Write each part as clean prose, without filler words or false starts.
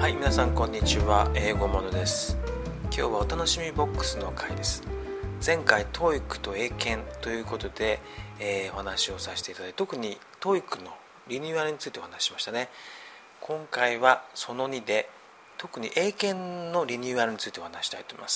はい、皆さんこんにちは。英語ものです。今日はお楽しみボックスの回です。前回 TOEIC と英検ということで、お話をさせていただいて、特に TOEIC のリニューアルについてお話ししましたね。今回はその2で、特に英検のリニューアルについてお話したいと思います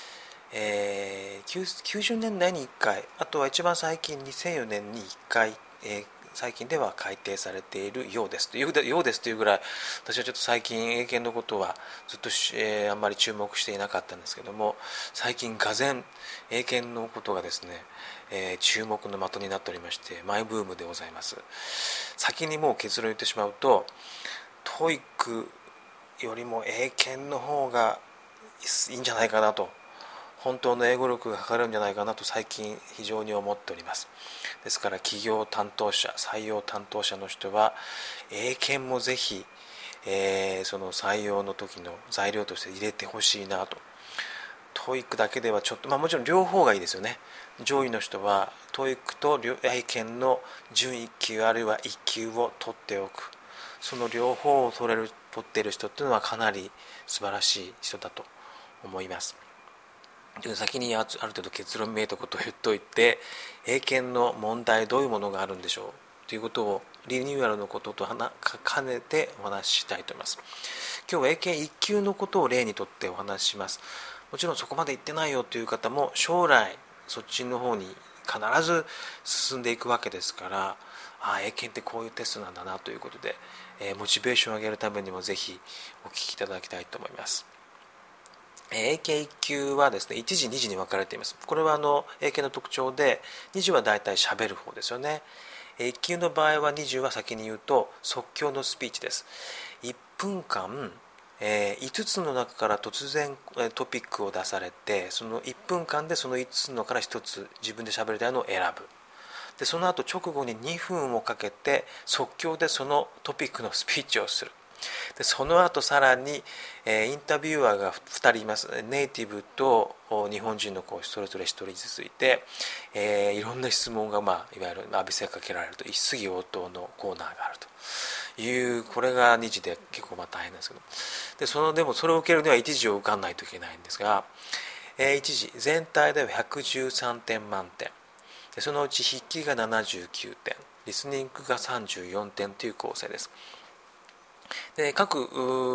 。90年代に1回、あとは一番最近2004年に1回、最近では改定されているようですというぐらい、私はちょっと最近英検のことはずっと、あんまり注目していなかったんですけども、最近がぜん英検のことがですね、注目の的になっておりまして、マイブームでございます。先にもう結論を言ってしまうと、TOEICよりも英検の方がいいんじゃないかなと、本当の英語力がかかるんじゃないかなと最近非常に思っております。ですから企業担当者、採用担当者の人は英検もぜひ、その採用の時の材料として入れてほしいなと。TOEIC だけではちょっと、もちろん両方がいいですよね。上位の人は TOEIC と英検の準1級あるいは1級を取っておく。その両方を取っている人っていうのはかなり素晴らしい人だと思います。先にある程度結論めいたことを言っといて、英検の問題どういうものがあるんでしょうということをリニューアルのことと兼ねてお話ししたいと思います。今日は英検1級のことを例にとってお話しします。もちろんそこまで行ってないよという方も将来そっちの方に必ず進んでいくわけですから、英検ってこういうテストなんだなということで、モチベーションを上げるためにもぜひお聞きいただきたいと思います。英検1級はですね、1次2次に分かれています。これは英検の特徴で、2次はだいたい喋る方ですよね。1級の場合は2次は先に言うと即興のスピーチです。1分間、5つの中から突然トピックを出されて、その1分間でその5つのから1つ自分で喋りたいのを選ぶ。でその後直後に2分をかけて即興でそのトピックのスピーチをする。でその後さらに、インタビュアーが2人います。ネイティブと日本人の子それぞれ1人ずついて、いろんな質問が、いわゆる浴びせかけられると一質疑応答のコーナーがあるという、これが2次で結構大変なんですけど、でもそれを受けるには1次を受かんないといけないんですが、1次全体では113点満点で、そのうち筆記が79点、リスニングが34点という構成です。で各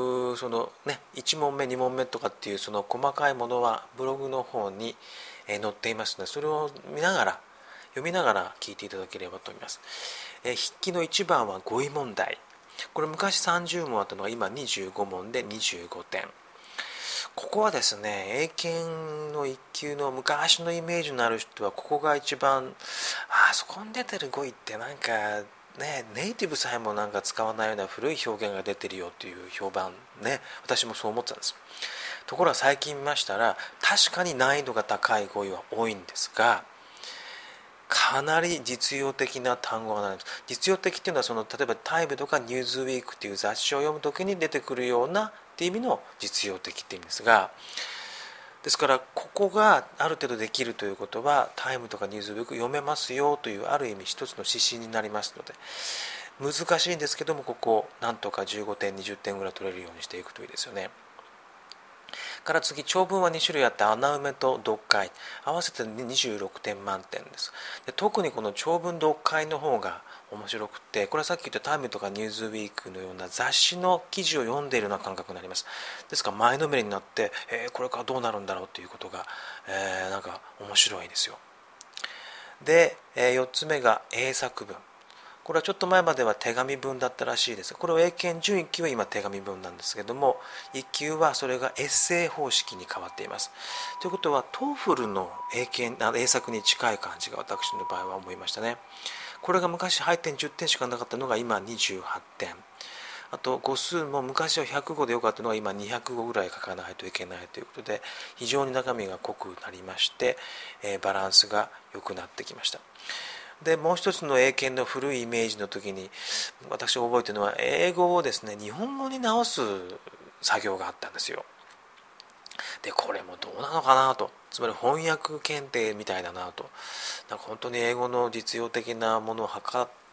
1問目2問目とかっていうその細かいものはブログの方に載っていますので、それを読みながら聞いていただければと思います。筆記の1番は語彙問題。これ昔30問あったのが今25問で25点。ここはですね、英検の1級の昔のイメージのある人はここが一番、そこに出てる語彙ってなんかネイティブさえもなんか使わないような古い表現が出てるよという評判ね、私もそう思ってたんです。ところが最近見ましたら、確かに難易度が高い語彙は多いんですが、かなり実用的な単語がないんです。実用的っていうのは例えばタイムとかニューズウィークっていう雑誌を読むときに出てくるようなっていう意味の実用的っていうんですが、ですからここがある程度できるということは、タイムとかニューズウィーク読めますよというある意味一つの指針になりますので、難しいんですけども、ここなんとか15点20点ぐらい取れるようにしていくといいですよね。から次、長文は2種類あって、穴埋めと読解合わせて26点満点です。で特にこの長文読解の方が面白くて、これはさっき言ったタイムとかニューズウィークのような雑誌の記事を読んでいるような感覚になります。ですから前のめりになって、これからどうなるんだろうということが、なんか面白いですよ。で、4つ目が英作文。これはちょっと前までは手紙文だったらしいです。これは英検準1級は今手紙文なんですけども、1級はそれがエッセイ方式に変わっています。ということはTOEFLの英作に近い感じが私の場合は思いましたね。これが昔配点10点しかなかったのが今28点。あと語数も昔は100語でよかったのが今200語ぐらい書かないといけないということで、非常に中身が濃くなりまして、バランスが良くなってきました。でもう一つの英検の古いイメージの時に私が覚えているのは、英語をですね日本語に直す作業があったんですよ。でこれもどうなのかなと、つまり翻訳検定みたいだなと、なんか本当に英語の実用的なものを測っ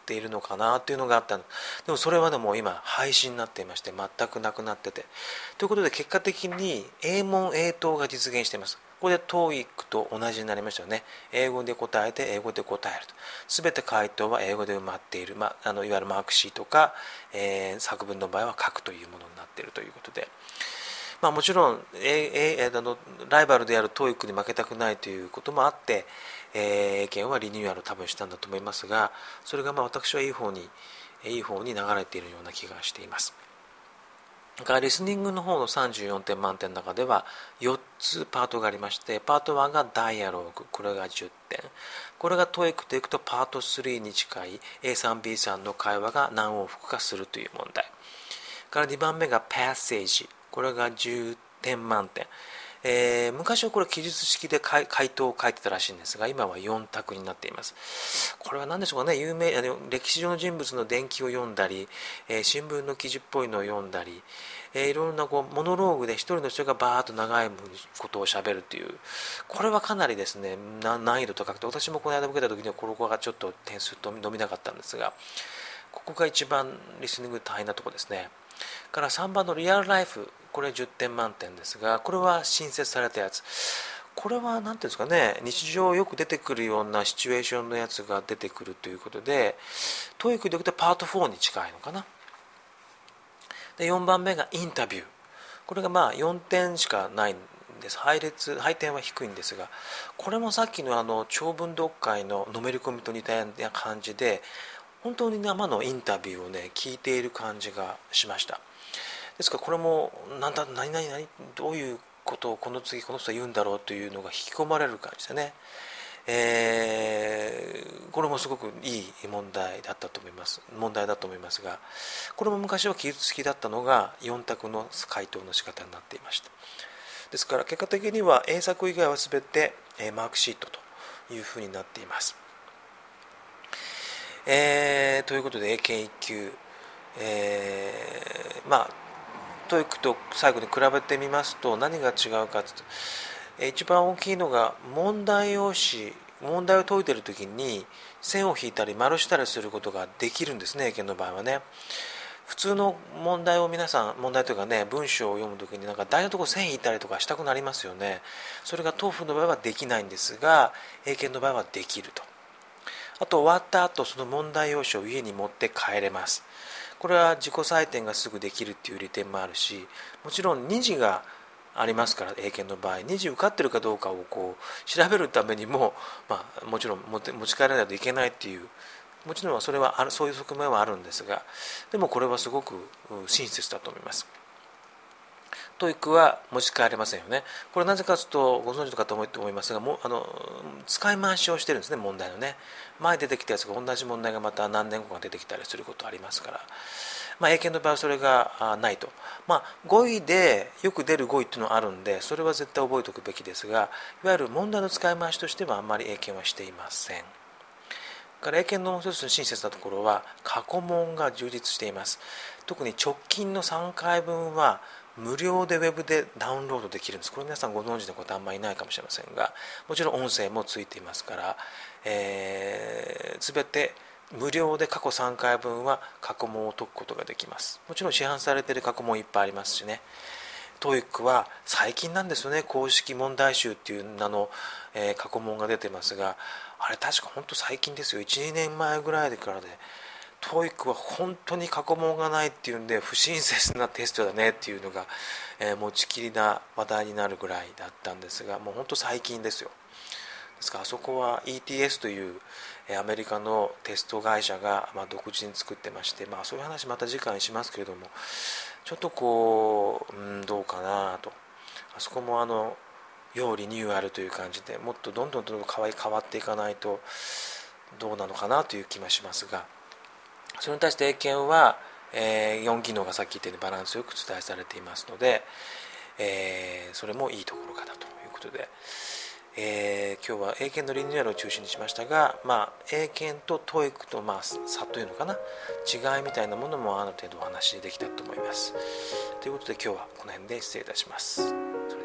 っているのかなというのがあったのでもそれはもう今廃止になっていまして全くなくなっててということで結果的に英問英答が実現しています。これで TOEIC と同じになりましたよね。英語で答えて英語で答えると全て回答は英語で埋まっている、いわゆるマークシートか、作文の場合は書くというものになっているということで、もちろん、ライバルである TOEIC に負けたくないということもあって、英検はリニューアルを多分したんだと思いますが、それが私はいい方に流れているような気がしています。だからリスニングの方の34点満点の中では4つパートがありまして、パート1がダイアログ、これが10点、これが TOEIC といくとパート3に近い A3B3 の会話が何往復かするという問題から、2番目がパッセージ、これが10点満点、昔はこれ記述式で回答を書いてたらしいんですが、今は4択になっています。これは何でしょうかね。歴史上の人物の伝記を読んだり、新聞の記事っぽいのを読んだり、いろんなモノローグで一人の人がバーッと長いことをしゃべるという、これはかなりですね難易度高くて、私もこの間受けた時にはここがちょっと点数伸びなかったんですが、ここが一番リスニング大変なところですね。から3番のリアルライフ、これ10点満点ですが、これは新設されたやつ、これは何ていうんですかね、日常よく出てくるようなシチュエーションのやつが出てくるということで、TOEICでいくとパート4に近いのかな。で4番目がインタビュー、これが4点しかないんです。配点は低いんですが、これもさっきの長文読解ののめり込みと似たような感じで、本当に生のインタビューをね聞いている感じがしました。ですからこれも何どういうことをこの次この人は言うんだろうというのが引き込まれる感じでね、これもすごくいい問題だと思いますが、これも昔は記述式だったのが4択の回答の仕方になっていました。ですから結果的には英作以外は全てマークシートというふうになっています。ということで英検1級、TOEIC と最後に比べてみますと何が違うかというと、一番大きいのが問題を解いているときに線を引いたり丸したりすることができるんですね、英検の場合はね。普通の問題というかね、文章を読むときに大のところ線引いたりとかしたくなりますよね。それが TOEFL の場合はできないんですが、英検の場合はできると。あと終わった後その問題用紙を家に持って帰れます。これは自己採点がすぐできるっていう利点もあるし、もちろん2次がありますから、英検の場合2次受かってるかどうかを調べるためにも、もちろん持ち帰らないといけないっていう、もちろんそういう側面はあるんですが、でもこれはすごく親切だと思います。TOEICは持ち帰れませんよね。これなぜかというとご存知かと思いますが、使い回しをしてるんですね、問題のね。前出てきたやつが同じ問題がまた何年後か出てきたりすることありますから、英検の場合はそれがないと。語彙でよく出る語彙っていうのはあるんで、それは絶対覚えておくべきですが、いわゆる問題の使い回しとしてはあんまり英検はしていません。から英検のもう一つの親切なところは過去問が充実しています。特に直近の3回分は無料でウェブでダウンロードできるんです。これ皆さんご存知の方あんまりいないかもしれませんが、もちろん音声もついていますから、全て無料で過去3回分は過去問を解くことができます。もちろん市販されている過去問いっぱいありますしね。TOEIC は最近なんですよね。公式問題集っていう名の、過去問が出てますが、あれ確か本当最近ですよ。 1,2 年前ぐらいからで、TOEIC は本当に過去問がないっていうんで不親切なテストだねっていうのが、持ちきりな話題になるぐらいだったんですが、もう本当最近ですよ。ですからあそこは ETS というアメリカのテスト会社が独自に作ってまして、そういう話また次回にしますけれども、ちょっとどうかなと。あそこも要リニューアルという感じで、もっとどんどん変わっていかないとどうなのかなという気もしますが、それに対して英検は、4技能がさっき言ったようにバランスよく伝えされていますので、それもいいところかなということで、今日は英検のリニューアルを中心にしましたが、英検と TOEIC と差というのかな、違いみたいなものもある程度お話できたと思います。ということで今日はこの辺で失礼いたします。